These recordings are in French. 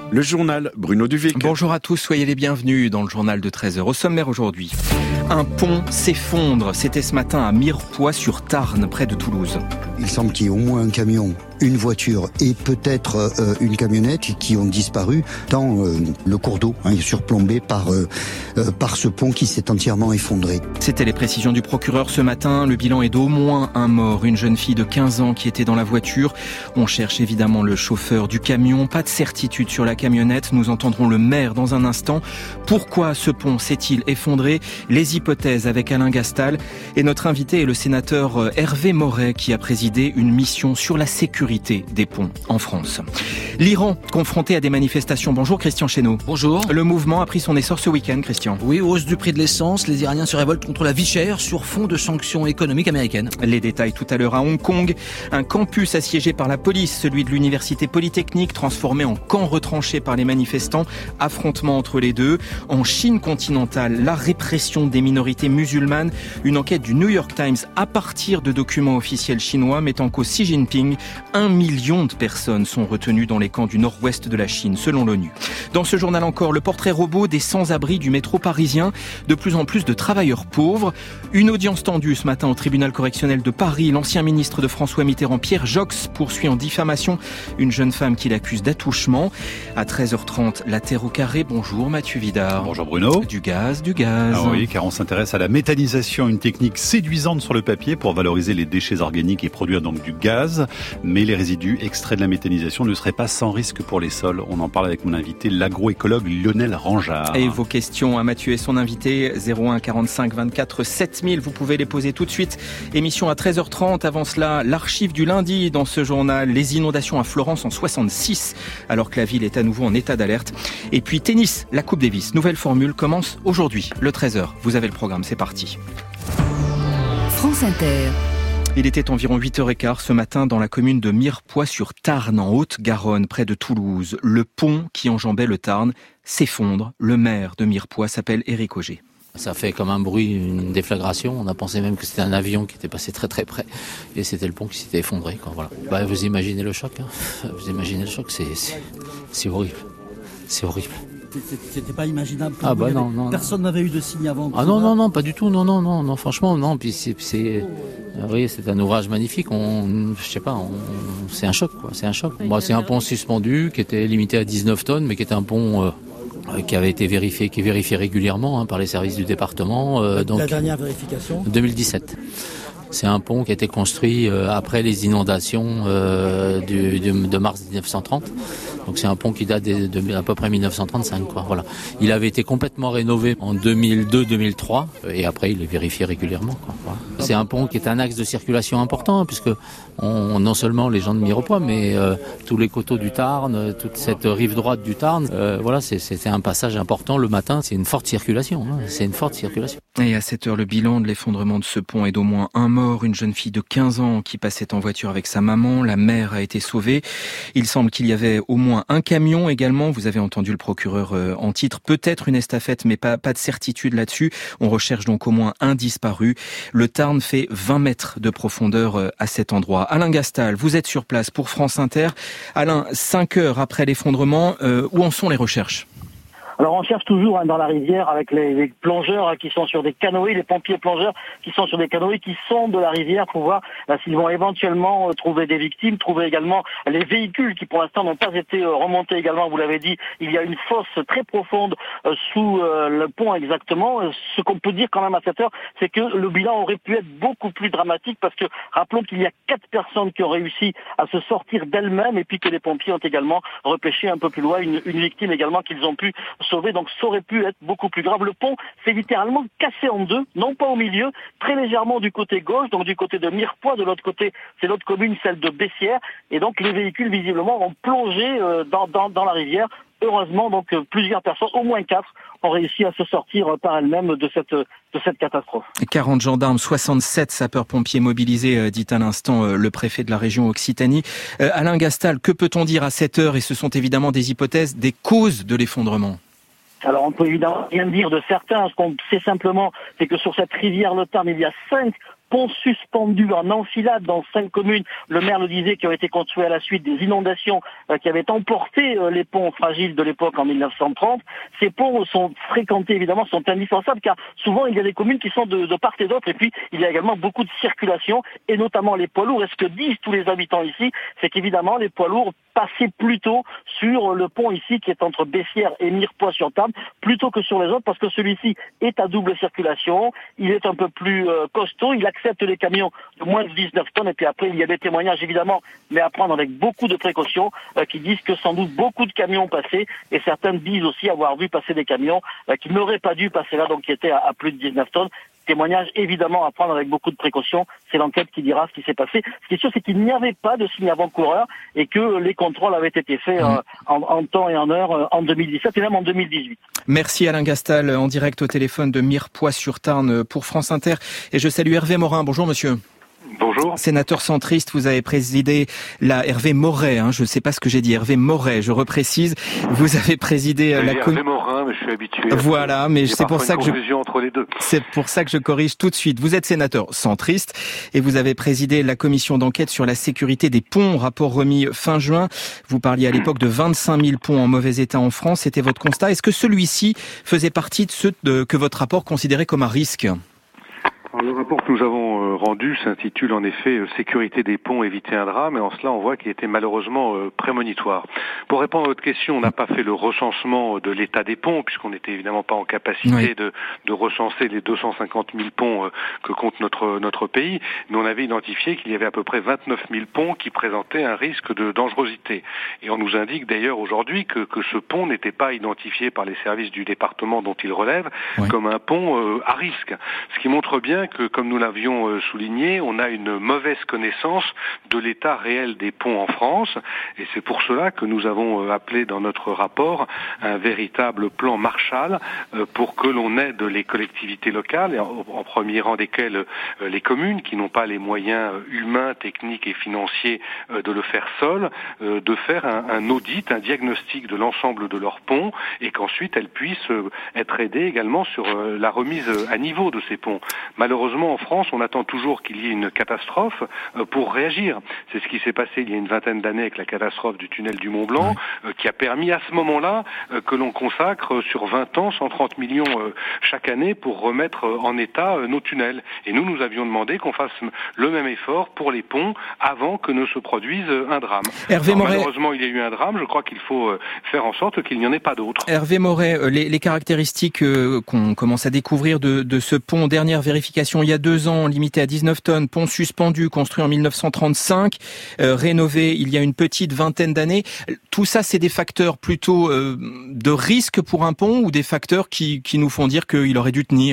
Le journal Bruno Duvic. Bonjour à tous, soyez les bienvenus dans le journal de 13h. Au sommaire aujourd'hui, un pont s'effondre. C'était ce matin à Mirepoix-sur-Tarn, près de Toulouse. Il semble qu'il y ait au moins un camion, une voiture et peut-être une camionnette qui ont disparu dans le cours d'eau, surplombé par ce pont qui s'est entièrement effondré. C'était les précisions du procureur ce matin. Le bilan est d'au moins un mort, une jeune fille de 15 ans qui était dans la voiture. On cherche évidemment le chauffeur du camion. Pas de certitude sur la camionnette. Nous entendrons le maire dans un instant. Pourquoi ce pont s'est-il effondré? Les hypothèses avec Alain Gastal. Et notre invité est le sénateur Hervé Moret qui a présidé une mission sur la sécurité des ponts en France. L'Iran, confronté à des manifestations. Bonjour Christian Chesneau. Bonjour. Le mouvement a pris son essor ce week-end, Christian. Oui, hausse du prix de l'essence. Les Iraniens se révoltent contre la vie chère sur fond de sanctions économiques américaines. Les détails tout à l'heure à Hong Kong. Un campus assiégé par la police, celui de l'université polytechnique, transformé en camp retranché par les manifestants. Affrontement entre les deux. En Chine continentale, la répression des minorités musulmanes. Une enquête du New York Times à partir de documents officiels chinois met en cause Xi Jinping. 1 million de personnes sont retenues dans les camps du nord-ouest de la Chine, selon l'ONU. Dans ce journal encore, le portrait robot des sans-abri du métro parisien. De plus en plus de travailleurs pauvres. Une audience tendue ce matin au tribunal correctionnel de Paris. L'ancien ministre de François Mitterrand, Pierre Jox, poursuit en diffamation une jeune femme qu'il accuse d'attouchement. À 13h30, la Terre au carré. Bonjour Mathieu Vidard. Bonjour Bruno. Du gaz. Ah oui, car on s'intéresse à la méthanisation, une technique séduisante sur le papier pour valoriser les déchets organiques et produire donc du gaz. Mais les résidus extraits de la méthanisation ne seraient pas sans risque pour les sols. On en parle avec mon invité, l'agroécologue Lionel Rangeard. Et vos questions à Mathieu et son invité, 01 45 24 7000, vous pouvez les poser tout de suite. Émission à 13h30. Avant cela, l'archive du lundi dans ce journal. Les inondations à Florence en 66, alors que la ville est à nouveau en état d'alerte. Et puis tennis, la Coupe Davis. Nouvelle formule commence aujourd'hui, le 13h. Vous avez le programme, c'est parti. France Inter. Il était environ 8h15 ce matin dans la commune de Mirepoix-sur-Tarn, en Haute-Garonne, près de Toulouse. Le pont qui enjambait le Tarn s'effondre. Le maire de Mirepoix s'appelle Éric Auger. Ça fait comme un bruit, une déflagration. On a pensé même que c'était un avion qui était passé très très près. Et c'était le pont qui s'était effondré, quoi. Voilà. Vous imaginez le choc, hein. Vous imaginez le choc, c'est horrible. C'est horrible. C'était pas imaginable. Non. Personne n'avait eu de signe avant. Non, pas du tout. Non, franchement, non. Puis c'est un ouvrage magnifique. C'est un choc, quoi. C'est un choc. C'est un pont suspendu qui était limité à 19 tonnes, mais qui était un pont qui avait été vérifié, qui est vérifié régulièrement par les services du département. Donc, la dernière vérification 2017. C'est un pont qui a été construit après les inondations de mars 1930. Donc c'est un pont qui date de à peu près 1935, quoi. Voilà. Il avait été complètement rénové en 2002-2003 et après il est vérifié régulièrement, quoi. Voilà. C'est un pont qui est un axe de circulation important puisque non seulement les gens de Mirepoix, mais tous les coteaux du Tarn, toute cette rive droite du Tarn, c'est un passage important le matin. C'est une forte circulation. C'est une forte circulation. Et à cette heure, le bilan de l'effondrement de ce pont est d'au moins un mort, une jeune fille de 15 ans qui passait en voiture avec sa maman. La mère a été sauvée. Il semble qu'il y avait au moins un camion également. Vous avez entendu le procureur en titre. Peut-être une estafette, mais pas de certitude là-dessus. On recherche donc au moins un disparu. Le Tarn fait 20 mètres de profondeur à cet endroit. Alain Gastal, vous êtes sur place pour France Inter. Alain, 5 heures après l'effondrement, où en sont les recherches ? Alors on cherche toujours dans la rivière avec les plongeurs qui sont sur des canoës, les pompiers plongeurs qui sont sur des canoës qui sondent de la rivière pour voir s'ils vont éventuellement trouver des victimes, trouver également les véhicules qui pour l'instant n'ont pas été remontés également. Vous l'avez dit, il y a une fosse très profonde sous le pont exactement. Ce qu'on peut dire quand même à cette heure, c'est que le bilan aurait pu être beaucoup plus dramatique parce que rappelons qu'il y a 4 personnes qui ont réussi à se sortir d'elles-mêmes et puis que les pompiers ont également repêché un peu plus loin une victime également qu'ils ont pu sauver, donc ça aurait pu être beaucoup plus grave. Le pont s'est littéralement cassé en deux, non pas au milieu, très légèrement du côté gauche, donc du côté de Mirepoix, de l'autre côté c'est l'autre commune, celle de Bessières, et donc les véhicules visiblement ont plongé dans la rivière. Heureusement, donc plusieurs personnes, au moins 4, ont réussi à se sortir par elles-mêmes de cette catastrophe. 40 gendarmes, 67 sapeurs-pompiers mobilisés, dit à l'instant le préfet de la région Occitanie. Alain Gastal, que peut-on dire à cette heure, et ce sont évidemment des hypothèses, des causes de l'effondrement ? Alors on peut évidemment rien dire de certains. Ce qu'on sait simplement, c'est que sur cette rivière le Tarn, il y a 5 ponts suspendus en enfilade dans 5 communes, le maire le disait, qui ont été construits à la suite des inondations qui avaient emporté les ponts fragiles de l'époque en 1930. Ces ponts sont fréquentés, évidemment, sont indispensables, car souvent il y a des communes qui sont de part et d'autre, et puis il y a également beaucoup de circulation, et notamment les poids lourds. Et ce que disent tous les habitants ici, c'est qu'évidemment les poids lourds passaient plutôt sur le pont ici, qui est entre Bessières et Mirepoix-sur-Tarbes, plutôt que sur les autres, parce que celui-ci est à double circulation, il est un peu plus costaud, il accepte les camions de moins de 19 tonnes, et puis après il y a des témoignages évidemment, mais à prendre avec beaucoup de précautions, qui disent que sans doute beaucoup de camions passaient, et certains disent aussi avoir vu passer des camions qui n'auraient pas dû passer là, donc qui étaient à plus de 19 tonnes. Témoignage évidemment à prendre avec beaucoup de précautions, c'est l'enquête qui dira ce qui s'est passé. Ce qui est sûr, c'est qu'il n'y avait pas de signe avant-coureur et que les contrôles avaient été faits en temps et en heure en 2017 et même en 2018. Merci Alain Gastal, en direct au téléphone de Mirepoix-sur-Tarn pour France Inter. Et je salue Hervé Morin. Bonjour monsieur. Bonjour. Sénateur centriste, vous avez présidé Hervé Moret, je ne sais pas ce que j'ai dit, Hervé Moret, je reprécise. Vous avez présidé la Hervé Morin, mais je suis habitué. Voilà, mais c'est pour ça que entre les deux. C'est pour ça que je corrige tout de suite. Vous êtes sénateur centriste et vous avez présidé la commission d'enquête sur la sécurité des ponts, rapport remis fin juin. Vous parliez à l'époque de 25 000 ponts en mauvais état en France. C'était votre constat. Est-ce que celui-ci faisait partie de ceux que votre rapport considérait comme un risque ? Alors, le rapport que nous avons rendu s'intitule en effet « Sécurité des ponts, éviter un drame » et en cela on voit qu'il était malheureusement prémonitoire. Pour répondre à votre question, on n'a pas fait le recensement de l'état des ponts puisqu'on n'était évidemment pas en capacité de recenser les 250 000 ponts que compte notre pays, mais on avait identifié qu'il y avait à peu près 29 000 ponts qui présentaient un risque de dangerosité. Et on nous indique d'ailleurs aujourd'hui que ce pont n'était pas identifié par les services du département dont il relève comme un pont à risque. Ce qui montre bien que, comme nous l'avions souligné, on a une mauvaise connaissance de l'état réel des ponts en France, et c'est pour cela que nous avons appelé dans notre rapport un véritable plan Marshall pour que l'on aide les collectivités locales, et en premier rang desquelles les communes qui n'ont pas les moyens humains, techniques et financiers de le faire seules, de faire un audit, un diagnostic de l'ensemble de leurs ponts, et qu'ensuite elles puissent être aidées également sur la remise à niveau de ces ponts. Malheureusement, en France, on attend toujours qu'il y ait une catastrophe pour réagir. C'est ce qui s'est passé il y a une vingtaine d'années avec la catastrophe du tunnel du Mont-Blanc, qui a permis à ce moment-là que l'on consacre sur 20 ans 130 millions chaque année pour remettre en état nos tunnels. Et nous avions demandé qu'on fasse le même effort pour les ponts avant que ne se produise un drame. Malheureusement, il y a eu un drame. Je crois qu'il faut faire en sorte qu'il n'y en ait pas d'autres. Hervé Moret, les caractéristiques qu'on commence à découvrir de ce pont, dernière vérification il y a 2 ans, limité à 19 tonnes, pont suspendu, construit en 1935, rénové il y a une petite vingtaine d'années. Tout ça, c'est des facteurs plutôt de risque pour un pont ou des facteurs qui nous font dire qu'il aurait dû tenir ?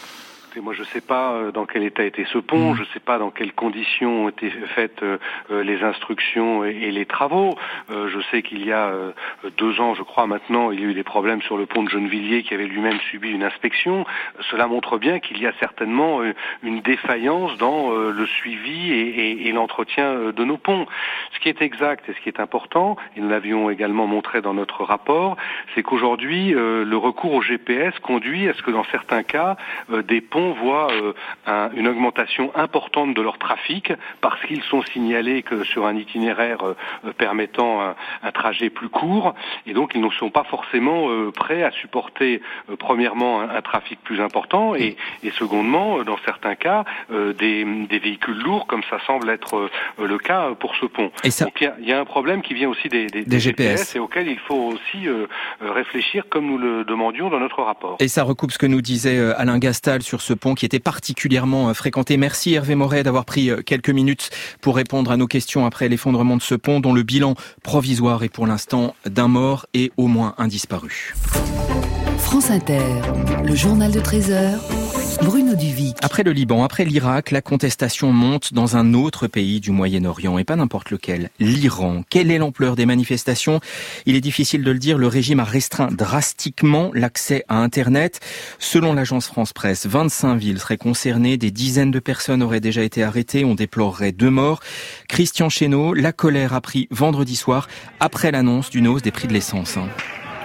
Moi, je ne sais pas dans quel état était ce pont, je ne sais pas dans quelles conditions ont été faites les instructions et les travaux. Je sais qu'il y a 2 ans, je crois maintenant, il y a eu des problèmes sur le pont de Gennevilliers qui avait lui-même subi une inspection. Cela montre bien qu'il y a certainement une défaillance dans le suivi et l'entretien de nos ponts. Ce qui est exact et ce qui est important, et nous l'avions également montré dans notre rapport, c'est qu'aujourd'hui, le recours au GPS conduit à ce que dans certains cas, des ponts voient une augmentation importante de leur trafic parce qu'ils sont signalés que sur un itinéraire permettant un trajet plus court, et donc ils ne sont pas forcément prêts à supporter premièrement un trafic plus important et secondement dans certains cas des véhicules lourds comme ça semble être le cas pour ce pont. Donc il y a un problème qui vient aussi des GPS et auquel il faut aussi réfléchir comme nous le demandions dans notre rapport. Et ça recoupe ce que nous disait Alain Gastal sur ce pont qui était particulièrement fréquenté. Merci Hervé Moret d'avoir pris quelques minutes pour répondre à nos questions après l'effondrement de ce pont dont le bilan provisoire est pour l'instant d'1 mort et au moins un disparu. France Inter, le journal de 13h. Bruno Duvy. Après le Liban, après l'Irak, la contestation monte dans un autre pays du Moyen-Orient, et pas n'importe lequel, l'Iran. Quelle est l'ampleur des manifestations ? Il est difficile de le dire, le régime a restreint drastiquement l'accès à Internet. Selon l'agence France-Presse, 25 villes seraient concernées, des dizaines de personnes auraient déjà été arrêtées, on déplorerait 2 morts. Christian Chesneau, la colère a pris vendredi soir, après l'annonce d'une hausse des prix de l'essence.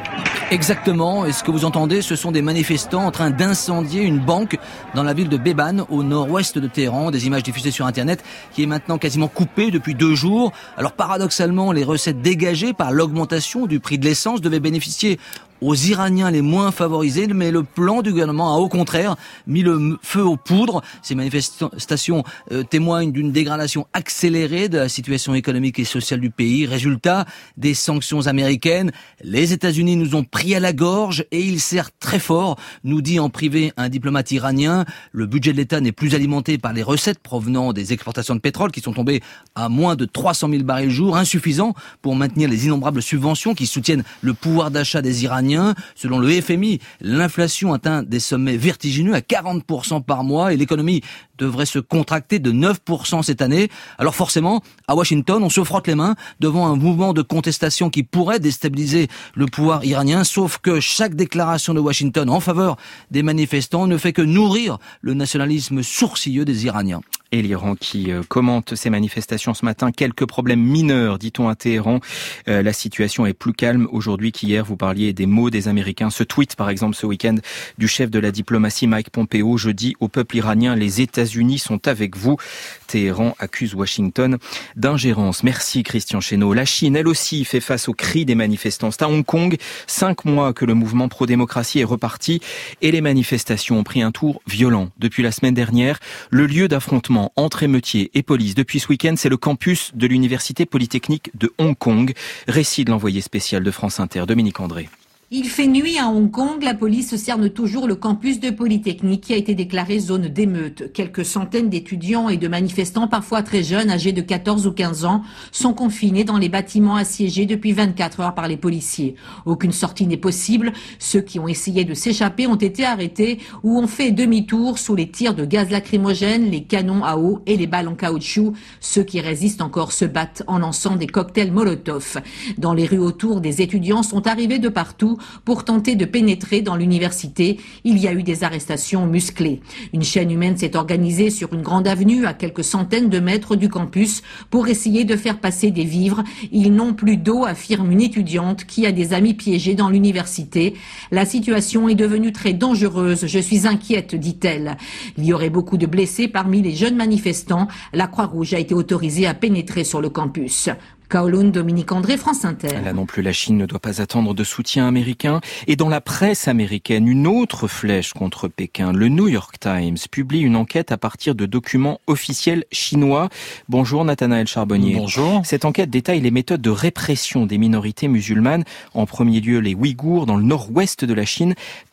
Exactement, et ce que vous entendez, ce sont des manifestants en train d'incendier une banque dans la ville de Beban, au nord-ouest de Téhéran. Des images diffusées sur Internet qui est maintenant quasiment coupée depuis 2 jours. Alors paradoxalement, les recettes dégagées par l'augmentation du prix de l'essence devaient bénéficier aux Iraniens les moins favorisés, mais le plan du gouvernement a au contraire mis le feu aux poudres. Ces manifestations témoignent d'une dégradation accélérée de la situation économique et sociale du pays. Résultat, des sanctions américaines. Les États-Unis nous ont pris à la gorge et ils serrent très fort, nous dit en privé un diplomate iranien. Le budget de l'État n'est plus alimenté par les recettes provenant des exportations de pétrole qui sont tombées à moins de 300 000 barils jour, insuffisant pour maintenir les innombrables subventions qui soutiennent le pouvoir d'achat des Iraniens. Selon le FMI, l'inflation atteint des sommets vertigineux à 40% par mois et l'économie devrait se contracter de 9% cette année. Alors forcément, à Washington, on se frotte les mains devant un mouvement de contestation qui pourrait déstabiliser le pouvoir iranien, sauf que chaque déclaration de Washington en faveur des manifestants ne fait que nourrir le nationalisme sourcilleux des Iraniens. Et l'Iran qui commente ces manifestations ce matin. Quelques problèmes mineurs, dit-on à Téhéran. La situation est plus calme aujourd'hui qu'hier. Vous parliez des mots des Américains. Ce tweet, par exemple, ce week-end, du chef de la diplomatie Mike Pompeo. Je dis au peuple iranien, les États-Unis sont avec vous. Téhéran accuse Washington d'ingérence. Merci Christian Chesneau. La Chine, elle aussi, fait face aux cris des manifestants. C'est à Hong Kong, 5 mois que le mouvement pro-démocratie est reparti et les manifestations ont pris un tour violent. Depuis la semaine dernière, le lieu d'affrontement entre émeutiers et police depuis ce week-end, c'est le campus de l'Université Polytechnique de Hong Kong. Récit de l'envoyé spécial de France Inter, Dominique André. Il fait nuit à Hong Kong, la police cerne toujours le campus de Polytechnique qui a été déclaré zone d'émeute. Quelques centaines d'étudiants et de manifestants, parfois très jeunes, âgés de 14 ou 15 ans, sont confinés dans les bâtiments assiégés depuis 24 heures par les policiers. Aucune sortie n'est possible. Ceux qui ont essayé de s'échapper ont été arrêtés ou ont fait demi-tour sous les tirs de gaz lacrymogène, les canons à eau et les balles en caoutchouc. Ceux qui résistent encore se battent en lançant des cocktails Molotov. Dans les rues autour, des étudiants sont arrivés de partout pour tenter de pénétrer dans l'université. Il y a eu des arrestations musclées. Une chaîne humaine s'est organisée sur une grande avenue à quelques centaines de mètres du campus pour essayer de faire passer des vivres. Ils n'ont plus d'eau, affirme une étudiante qui a des amis piégés dans l'université. La situation est devenue très dangereuse. Je suis inquiète, dit-elle. Il y aurait beaucoup de blessés parmi les jeunes manifestants. La Croix-Rouge a été autorisée à pénétrer sur le campus. Kowloon, Dominique André, France Inter. Là non plus, la Chine ne doit pas attendre de soutien américain. Et dans la presse américaine, une autre flèche contre Pékin. Le New York Times publie une enquête à partir de documents officiels chinois. Bonjour Nathanaël Charbonnier. Bonjour. Cette enquête détaille les méthodes de répression des minorités musulmanes. En premier lieu, les Ouïghours dans le nord-ouest de la Chine.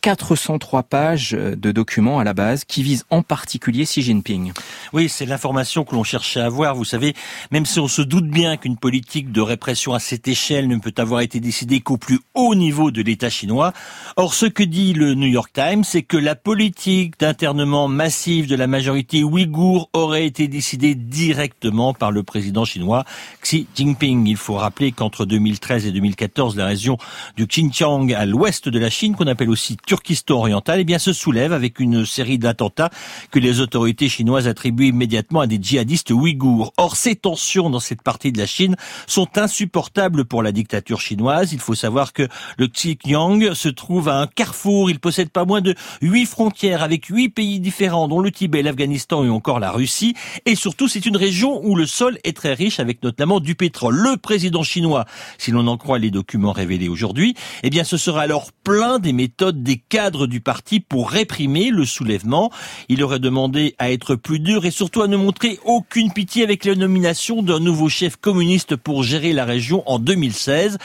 403 pages de documents à la base qui visent en particulier Xi Jinping. Oui, c'est l'information que l'on cherchait à avoir. Vous savez, même si on se doute bien qu'une politique de répression à cette échelle ne peut avoir été décidée qu'au plus haut niveau de l'État chinois. Or, ce que dit le New York Times, c'est que la politique d'internement massif de la majorité ouïghour aurait été décidée directement par le président chinois Xi Jinping. Il faut rappeler qu'entre 2013 et 2014, la région du Xinjiang à l'ouest de la Chine, qu'on appelle aussi Turkestan oriental, eh bien, se soulève avec une série d'attentats que les autorités chinoises attribuent immédiatement à des djihadistes ouïghours. Or, ces tensions dans cette partie de la Chine sont insupportables pour la dictature chinoise. Il faut savoir que le Xinjiang se trouve à un carrefour. Il possède pas moins de 8 frontières avec 8 pays différents, dont le Tibet, l'Afghanistan et encore la Russie. Et surtout, c'est une région où le sol est très riche, avec notamment du pétrole. Le président chinois, si l'on en croit les documents révélés aujourd'hui, eh bien, ce sera alors plein des méthodes des cadres du parti pour réprimer le soulèvement. Il aurait demandé à être plus dur et surtout à ne montrer aucune pitié avec la nomination d'un nouveau chef communiste pour gérer la région en 2016.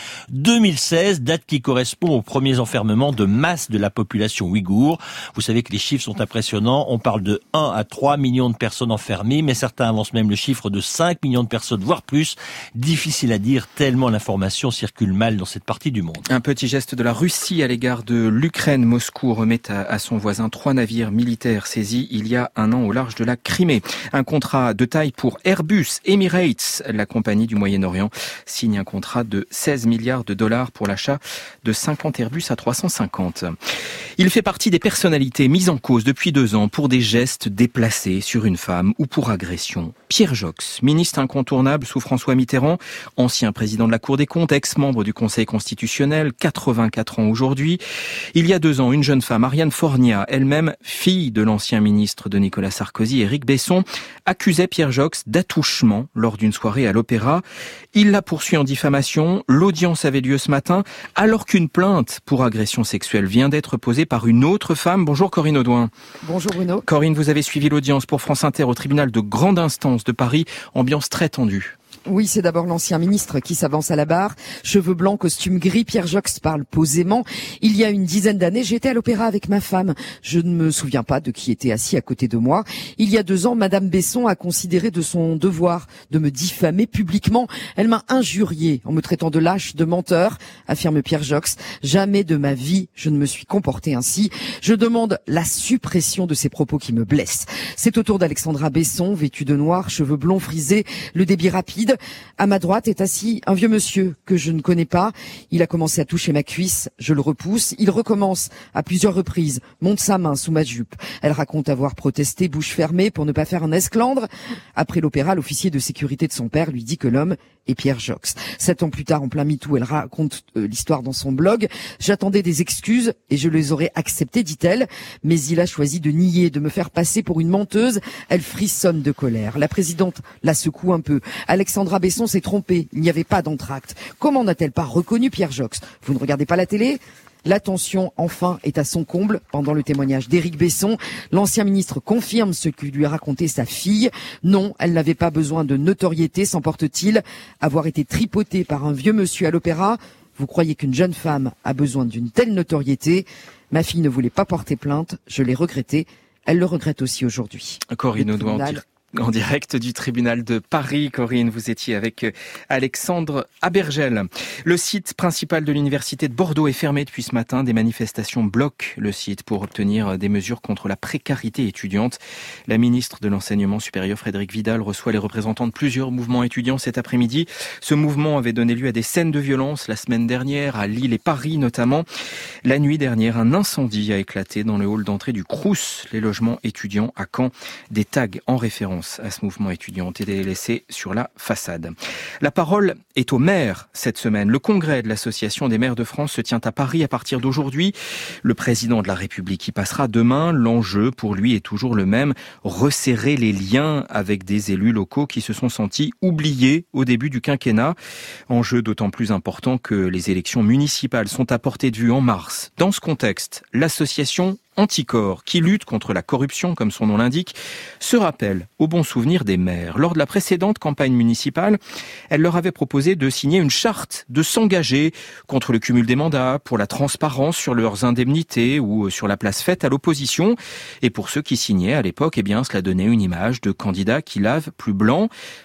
2016, date qui correspond aux premiers enfermements de masse de la population ouïghour. Vous savez que les chiffres sont impressionnants. On parle de 1 à 3 millions de personnes enfermées, mais certains avancent même le chiffre de 5 millions de personnes, voire plus. Difficile à dire tellement l'information circule mal dans cette partie du monde. Un petit geste de la Russie à l'égard de l'Ukraine. Moscou remet à son voisin 3 navires militaires saisis il y a un an au large de la Crimée. Un contrat de taille pour Airbus, Emirates, la compagnie du Moyen-Orient Moyen-Orient signe un contrat de 16 milliards de dollars pour l'achat de 50 Airbus A350. Il fait partie des personnalités mises en cause depuis 2 ans pour des gestes déplacés sur une femme ou pour agression. Pierre Joxe, ministre incontournable sous François Mitterrand, ancien président de la Cour des comptes, ex-membre du Conseil constitutionnel, 84 ans aujourd'hui. Il y a 2 ans, une jeune femme, Ariane Fornia, elle-même fille de l'ancien ministre de Nicolas Sarkozy, Éric Besson, accusait Pierre Joxe d'attouchement lors d'une soirée à l'Opéra. Il la poursuit en diffamation. L'audience avait lieu ce matin alors qu'une plainte pour agression sexuelle vient d'être posée par une autre femme. Bonjour Corinne Audouin. Bonjour Bruno. Corinne, vous avez suivi l'audience pour France Inter au tribunal de grande instance de Paris. Ambiance très tendue. Oui, c'est d'abord l'ancien ministre qui s'avance à la barre. Cheveux blancs, costume gris, Pierre Joxe parle posément. Il y a une dizaine d'années, j'étais à l'Opéra avec ma femme. Je ne me souviens pas de qui était assis à côté de moi. Il y a 2 ans, Madame Besson a considéré de son devoir de me diffamer publiquement. Elle m'a injurié en me traitant de lâche, de menteur, affirme Pierre Joxe. Jamais de ma vie, je ne me suis comporté ainsi. Je demande la suppression de ces propos qui me blessent. C'est au tour d'Alexandra Besson, vêtue de noir, cheveux blonds frisés, le débit rapide. À ma droite est assis un vieux monsieur que je ne connais pas. Il a commencé à toucher ma cuisse, je le repousse. Il recommence à plusieurs reprises, monte sa main sous ma jupe. Elle raconte avoir protesté bouche fermée pour ne pas faire un esclandre. Après l'opéra, l'officier de sécurité de son père lui dit que l'homme est Pierre Joxe. 7 ans plus tard, en plein MeToo, elle raconte l'histoire dans son blog. J'attendais des excuses et je les aurais acceptées, dit-elle. Mais il a choisi de nier, de me faire passer pour une menteuse. Elle frissonne de colère. La présidente la secoue un peu. Alexandra Besson s'est trompée. Il n'y avait pas d'entracte. Comment n'a-t-elle pas reconnu Pierre Joxe? Vous ne regardez pas la télé? L'attention, enfin, est à son comble pendant le témoignage d'Éric Besson. L'ancien ministre confirme ce que lui a raconté sa fille. Non, elle n'avait pas besoin de notoriété, s'emporte-t-il. Avoir été tripotée par un vieux monsieur à l'Opéra. Vous croyez qu'une jeune femme a besoin d'une telle notoriété? Ma fille ne voulait pas porter plainte. Je l'ai regretté. Elle le regrette aussi aujourd'hui. Corinne Audouin, en direct du tribunal de Paris. Corinne, vous étiez avec Alexandre Abergel. Le site principal de l'université de Bordeaux est fermé depuis ce matin. Des manifestations bloquent le site pour obtenir des mesures contre la précarité étudiante. La ministre de l'Enseignement supérieur, Frédérique Vidal, reçoit les représentants de plusieurs mouvements étudiants cet après-midi. Ce mouvement avait donné lieu à des scènes de violence la semaine dernière, à Lille et Paris notamment. La nuit dernière, un incendie a éclaté dans le hall d'entrée du Crous, les logements étudiants à Caen. Des tags en référence à ce mouvement étudiant ont été laissés sur la façade. La parole est aux maires cette semaine. Le congrès de l'Association des maires de France se tient à Paris à partir d'aujourd'hui. Le président de la République y passera demain. L'enjeu pour lui est toujours le même, resserrer les liens avec des élus locaux qui se sont sentis oubliés au début du quinquennat. Enjeu d'autant plus important que les élections municipales sont à portée de vue en mars. Dans ce contexte, l'association Anticorps, qui lutte contre la corruption, comme son nom l'indique, se rappelle au bon souvenir des maires. Lors de la précédente campagne municipale, elle leur avait proposé de signer une charte, de s'engager contre le cumul des mandats, pour la transparence sur leurs indemnités ou sur la place faite à l'opposition. Et pour ceux qui signaient à l'époque, eh bien, cela donnait une image de candidats qui lavent plus blanc.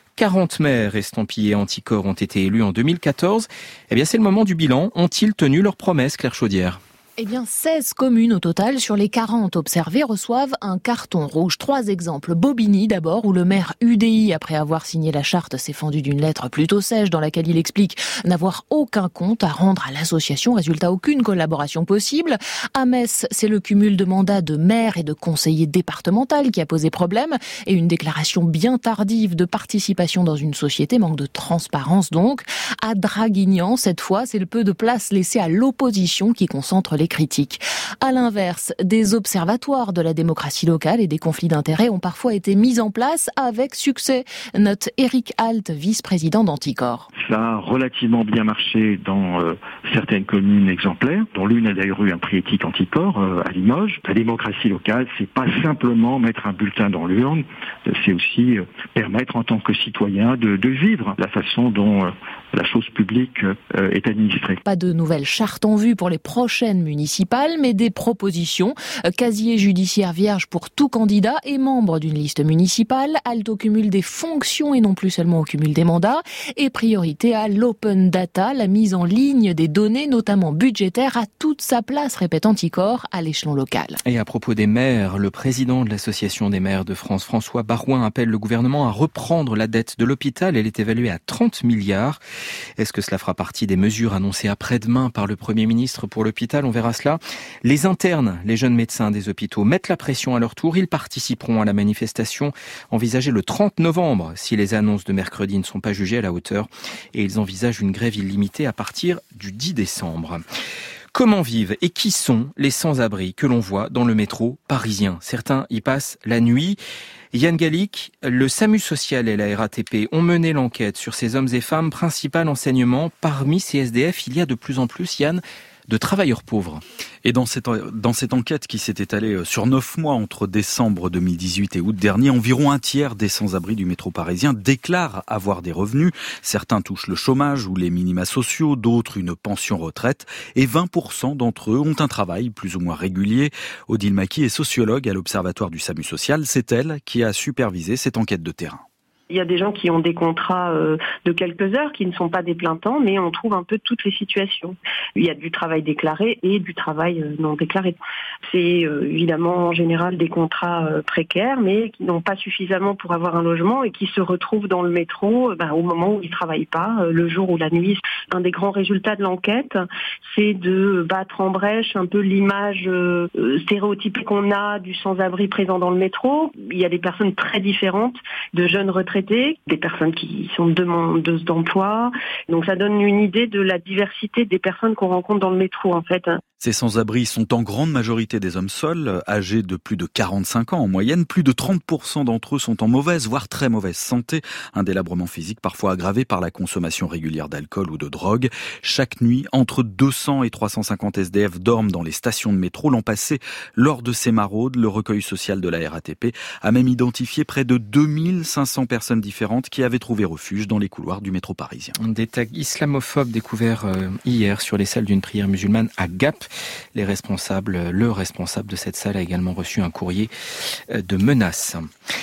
40 maires estampillés Anticorps ont été élus en 2014. Eh bien, c'est le moment du bilan. Ont-ils tenu leurs promesses, Claire Chaudière ? Eh bien, 16 communes au total sur les 40 observées reçoivent un carton rouge. 3 exemples. Bobigny d'abord, où le maire UDI, après avoir signé la charte, s'est fendu d'une lettre plutôt sèche dans laquelle il explique n'avoir aucun compte à rendre à l'association. Résultat, aucune collaboration possible. À Metz, c'est le cumul de mandats de maire et de conseiller départemental qui a posé problème et une déclaration bien tardive de participation dans une société, manque de transparence donc. À Draguignan, cette fois, c'est le peu de place laissée à l'opposition qui concentre les critiques. À l'inverse, des observatoires de la démocratie locale et des conflits d'intérêts ont parfois été mis en place avec succès, note Éric Alt, vice-président d'Anticorps. Ça a relativement bien marché dans certaines communes exemplaires, dont l'une a d'ailleurs eu un prix éthique Anticorps à Limoges. La démocratie locale, c'est pas simplement mettre un bulletin dans l'urne, c'est aussi permettre en tant que citoyen de vivre la façon dont la chose publique est administrée. Pas de nouvelles chartes en vue pour les prochaines municipales, mais des propositions. Casier judiciaire vierge pour tout candidat et membre d'une liste municipale, halte au cumul des fonctions et non plus seulement au cumul des mandats, et priorité priorité à l'open data, la mise en ligne des données, notamment budgétaires, a toute sa place, répète Anticor, à l'échelon local. Et à propos des maires, le président de l'Association des maires de France, François Barouin, appelle le gouvernement à reprendre la dette de l'hôpital. Elle est évaluée à 30 milliards. Est-ce que cela fera partie des mesures annoncées après-demain par le Premier ministre pour l'hôpital? On verra cela. Les internes, les jeunes médecins des hôpitaux, mettent la pression à leur tour. Ils participeront à la manifestation envisagée le 30 novembre si les annonces de mercredi ne sont pas jugées à la hauteur. Et ils envisagent une grève illimitée à partir du 10 décembre. Comment vivent et qui sont les sans-abri que l'on voit dans le métro parisien? Certains y passent la nuit. Yann Gallic, le SAMU social et la RATP ont mené l'enquête sur ces hommes et femmes. Principal enseignement, parmi ces SDF, il y a de plus en plus, Yann, de travailleurs pauvres. Et dans cette enquête qui s'est étalée sur 9 mois entre décembre 2018 et août dernier, environ un tiers des sans-abri du métro parisien déclarent avoir des revenus. Certains touchent le chômage ou les minima sociaux, d'autres une pension retraite. Et 20% d'entre eux ont un travail plus ou moins régulier. Odile Maki est sociologue à l'Observatoire du SAMU social. C'est elle qui a supervisé cette enquête de terrain. Il y a des gens qui ont des contrats de quelques heures, qui ne sont pas des pleins temps, mais on trouve un peu toutes les situations. Il y a du travail déclaré et du travail non déclaré. C'est évidemment en général des contrats précaires, mais qui n'ont pas suffisamment pour avoir un logement et qui se retrouvent dans le métro au moment où ils ne travaillent pas, le jour ou la nuit. Un des grands résultats de l'enquête, c'est de battre en brèche un peu l'image stéréotypée qu'on a du sans-abri présent dans le métro. Il y a des personnes très différentes, de jeunes retraités, des personnes qui sont demandeuses d'emploi. Donc ça donne une idée de la diversité des personnes qu'on rencontre dans le métro en fait. Ces sans-abri sont en grande majorité des hommes seuls, âgés de plus de 45 ans en moyenne. Plus de 30% d'entre eux sont en mauvaise, voire très mauvaise santé. Un délabrement physique parfois aggravé par la consommation régulière d'alcool ou de drogue. Chaque nuit, entre 200 et 350 SDF dorment dans les stations de métro. L'an passé, lors de ces maraudes, le recueil social de la RATP a même identifié près de 2500 personnes différentes qui avaient trouvé refuge dans les couloirs du métro parisien. Des tags islamophobes découverts hier sur les salles d'une prière musulmane à Gap. Le responsable de cette salle a également reçu un courrier de menaces.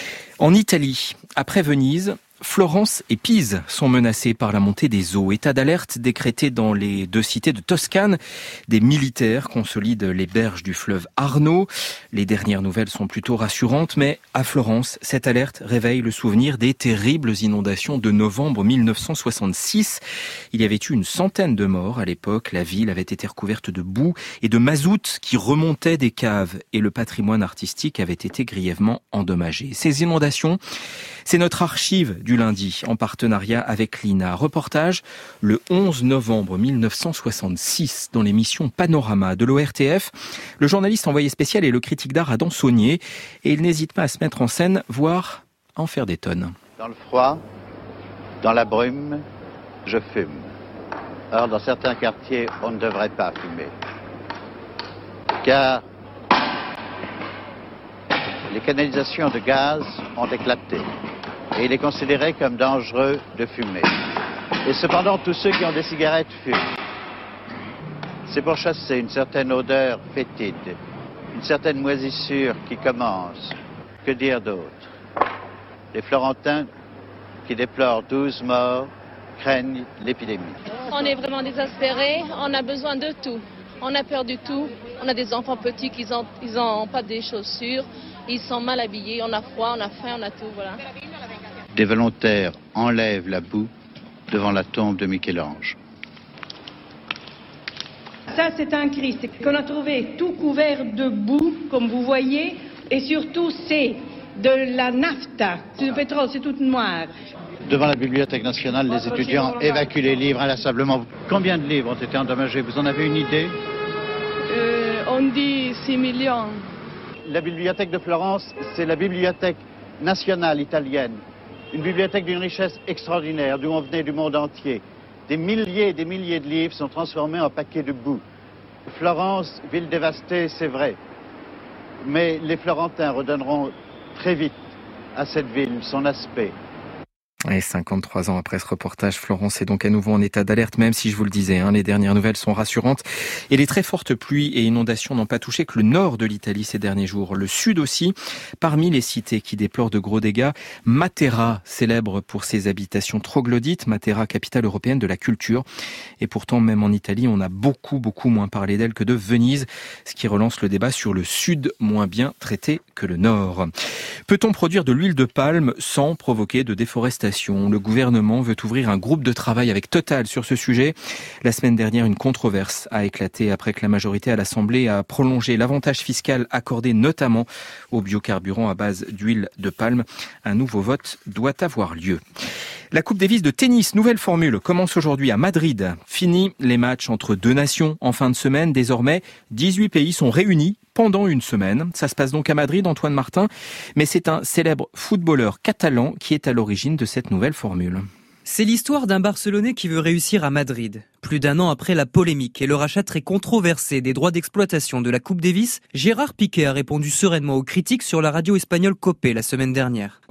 En Italie, après Venise, Florence et Pise sont menacées par la montée des eaux. État d'alerte décrété dans les deux cités de Toscane. Des militaires consolident les berges du fleuve Arno. Les dernières nouvelles sont plutôt rassurantes, mais à Florence, cette alerte réveille le souvenir des terribles inondations de novembre 1966. Il y avait eu une centaine de morts à l'époque. La ville avait été recouverte de boue et de mazout qui remontait des caves et le patrimoine artistique avait été grièvement endommagé. Ces inondations, c'est notre archive du lundi en partenariat avec l'INA. Reportage le 11 novembre 1966 dans l'émission Panorama de l'ORTF. Le journaliste envoyé spécial est le critique d'art Adam Saunier et il n'hésite pas à se mettre en scène, voire à en faire des tonnes. Dans le froid, dans la brume, je fume. Or, dans certains quartiers, on ne devrait pas fumer. Car les canalisations de gaz ont éclaté. Et il est considéré comme dangereux de fumer. Et cependant, tous ceux qui ont des cigarettes fument. C'est pour chasser une certaine odeur fétide, une certaine moisissure qui commence. Que dire d'autre? Les Florentins, qui déplorent 12 morts, craignent l'épidémie. On est vraiment désespérés, on a besoin de tout. On a peur du tout, on a des enfants petits qui n'ont pas des chaussures, ils sont mal habillés, on a froid, on a faim, on a tout, voilà. Des volontaires enlèvent la boue devant la tombe de Michel-Ange. Ça, c'est un Christ qu'on a trouvé tout couvert de boue, comme vous voyez, et surtout, c'est de la nafta. C'est du pétrole, c'est tout noir. Devant la Bibliothèque nationale, les étudiants évacuent les livres inlassablement. Combien de livres ont été endommagés? Vous en avez une idée? On dit 6 millions. La bibliothèque de Florence, c'est la bibliothèque nationale italienne. Une bibliothèque d'une richesse extraordinaire, d'où on venait du monde entier. Des milliers et des milliers de livres sont transformés en paquets de boue. Florence, ville dévastée, c'est vrai. Mais les Florentins redonneront très vite à cette ville son aspect. Et 53 ans après ce reportage, Florence est donc à nouveau en état d'alerte, même si je vous le disais, les dernières nouvelles sont rassurantes. Et les très fortes pluies et inondations n'ont pas touché que le nord de l'Italie ces derniers jours. Le sud aussi, parmi les cités qui déplorent de gros dégâts, Matera, célèbre pour ses habitations troglodytes, Matera, capitale européenne de la culture. Et pourtant, même en Italie, on a beaucoup moins parlé d'elle que de Venise, ce qui relance le débat sur le sud moins bien traité que le nord. Peut-on produire de l'huile de palme sans provoquer de déforestation ? Le gouvernement veut ouvrir un groupe de travail avec Total sur ce sujet. La semaine dernière, une controverse a éclaté après que la majorité à l'Assemblée a prolongé l'avantage fiscal accordé notamment aux biocarburants à base d'huile de palme. Un nouveau vote doit avoir lieu. La Coupe Davis de tennis, nouvelle formule, commence aujourd'hui à Madrid. Fini les matchs entre deux nations en fin de semaine. Désormais, 18 pays sont réunis pendant une semaine. Ça se passe donc à Madrid, Antoine Martin. Mais c'est un célèbre footballeur catalan qui est à l'origine de cette nouvelle formule. C'est l'histoire d'un Barcelonais qui veut réussir à Madrid. Plus d'un an après la polémique et le rachat très controversé des droits d'exploitation de la Coupe Davis, Gérard Piqué a répondu sereinement aux critiques sur la radio espagnole COPE la semaine dernière.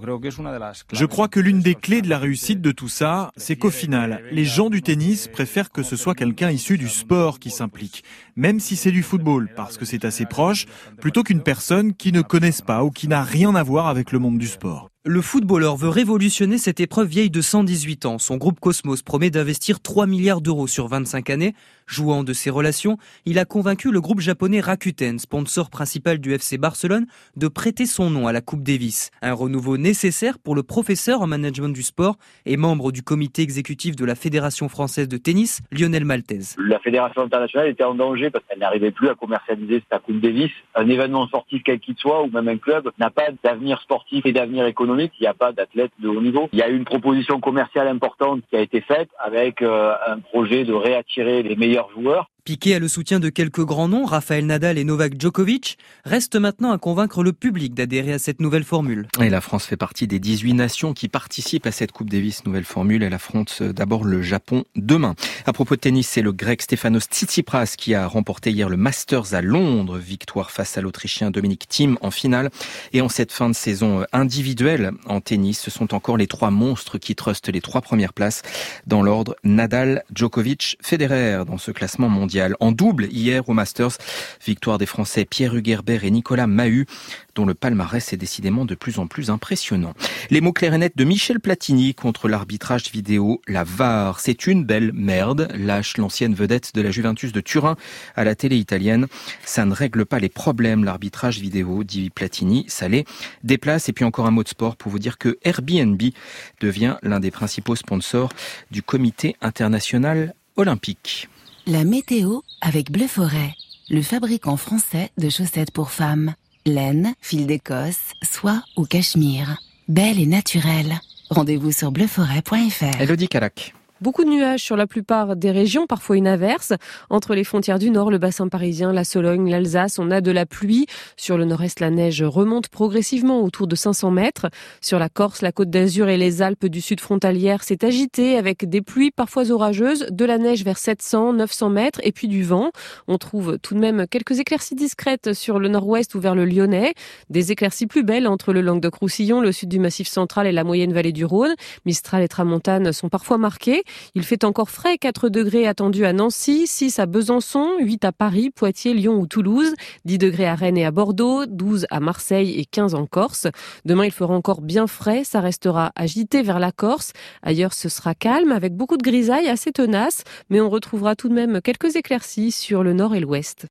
Je crois que l'une des clés de la réussite de tout ça, c'est qu'au final, les gens du tennis préfèrent que ce soit quelqu'un issu du sport qui s'implique, même si c'est du football, parce que c'est assez proche, plutôt qu'une personne qui ne connaisse pas ou qui n'a rien à voir avec le monde du sport. Le footballeur veut révolutionner cette épreuve vieille de 118 ans. Son groupe Cosmos promet d'investir 3 milliards d'euros sur 25 années. Jouant de ses relations, il a convaincu le groupe japonais Rakuten, sponsor principal du FC Barcelone, de prêter son nom à la Coupe Davis. Un renouveau nécessaire pour le professeur en management du sport et membre du comité exécutif de la Fédération française de tennis, Lionel Maltese. La Fédération internationale était en danger parce qu'elle n'arrivait plus à commercialiser sa Coupe Davis. Un événement sportif quel qu'il soit, ou même un club, n'a pas d'avenir sportif et d'avenir économique. Il n'y a pas d'athlète de haut niveau. Il y a eu une proposition commerciale importante qui a été faite avec un projet de réattirer les meilleurs joueurs. Piqué a le soutien de quelques grands noms, Rafael Nadal et Novak Djokovic. Reste maintenant à convaincre le public d'adhérer à cette nouvelle formule. Et la France fait partie des 18 nations qui participent à cette Coupe Davis nouvelle formule. Elle affronte d'abord le Japon demain. À propos de tennis, c'est le grec Stefanos Tsitsipas qui a remporté hier le Masters à Londres. Victoire face à l'Autrichien Dominic Thiem en finale. Et en cette fin de saison individuelle en tennis, ce sont encore les trois monstres qui trustent les 3 premières places dans l'ordre Nadal, Djokovic, Federer dans ce classement mondial. En double, hier au Masters, victoire des Français Pierre Hugerbert et Nicolas Mahut, dont le palmarès est décidément de plus en plus impressionnant. Les mots clairs et nets de Michel Platini contre l'arbitrage vidéo, la VAR. C'est une belle merde, lâche l'ancienne vedette de la Juventus de Turin à la télé italienne. Ça ne règle pas les problèmes, l'arbitrage vidéo, dit Platini, ça les déplace. Et puis encore un mot de sport pour vous dire que Airbnb devient l'un des principaux sponsors du comité international olympique. La météo avec Bleu Forêt, le fabricant français de chaussettes pour femmes. Laine, fil d'Écosse, soie ou cachemire. Belle et naturelle. Rendez-vous sur bleuforêt.fr. Elodie Calac. Beaucoup de nuages sur la plupart des régions, parfois une averse. Entre les frontières du Nord, le bassin parisien, la Sologne, l'Alsace, on a de la pluie. Sur le Nord-Est, la neige remonte progressivement autour de 500 mètres. Sur la Corse, la Côte d'Azur et les Alpes du Sud frontalières, c'est agité avec des pluies parfois orageuses, de la neige vers 700, 900 mètres et puis du vent. On trouve tout de même quelques éclaircies discrètes sur le Nord-Ouest ou vers le Lyonnais. Des éclaircies plus belles entre le Languedoc-Roussillon, le sud du Massif central et la moyenne vallée du Rhône. Mistral et Tramontane sont parfois marqués. Il fait encore frais, 4 degrés attendus à Nancy, 6 à Besançon, 8 à Paris, Poitiers, Lyon ou Toulouse, 10 degrés à Rennes et à Bordeaux, 12 à Marseille et 15 en Corse. Demain, il fera encore bien frais, ça restera agité vers la Corse. Ailleurs, ce sera calme avec beaucoup de grisailles assez tenaces, mais on retrouvera tout de même quelques éclaircies sur le nord et l'ouest.